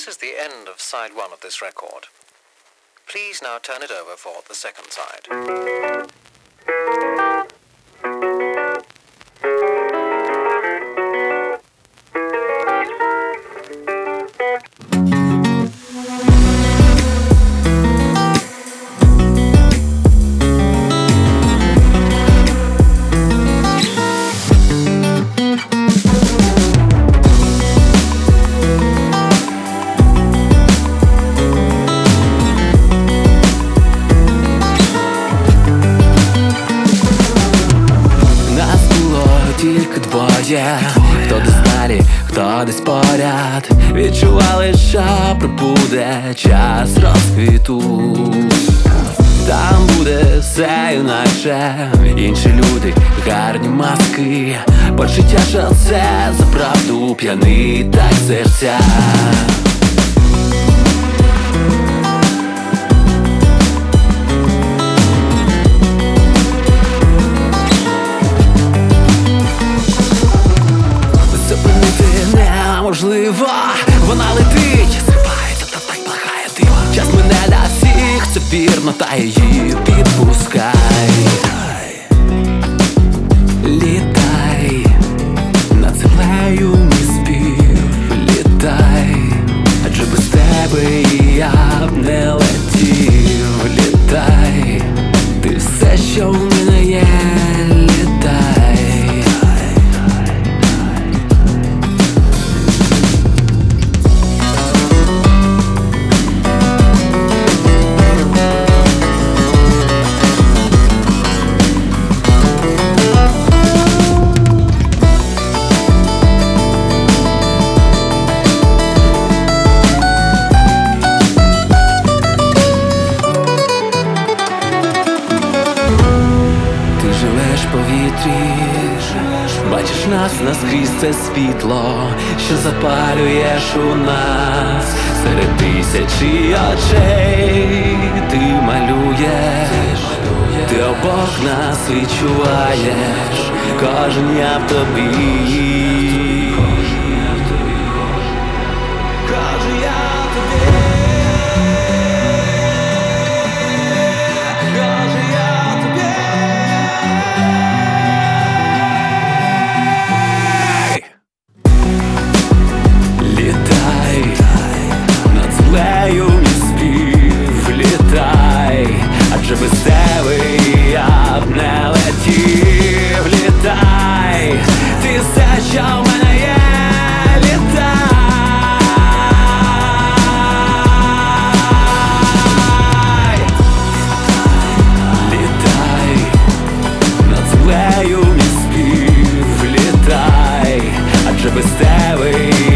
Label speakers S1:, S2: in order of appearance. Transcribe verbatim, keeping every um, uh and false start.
S1: This is the end of side one of this record. Please now turn it over for the second side.
S2: Тільки двоє, хто десь далі, хто десь поряд. Відчували, що прибуде час розквіту. Там буде все інакше, інші люди, гарні маски. Почуття, що це за правду п'яний так серця. Можливо, вона летить, зривається, та так благає диво. Час мене для всіх, це вірно, та її підпускай. Літай, над землею мій спів, літай, адже без тебе я б не летів. Літай, ти все, що в мене є, літай. Повітрі, бачиш нас наскрізь це світло, що запалюєш у нас серед тисячі очей. Ти малюєш, ти обох нас відчуваєш, кожен я в тобі. Кожен я в тобі. Адже без тебе я б не летів. Літай, ти все, що в мене є, літай. Літай, над землею мій спів, літай, адже без тебе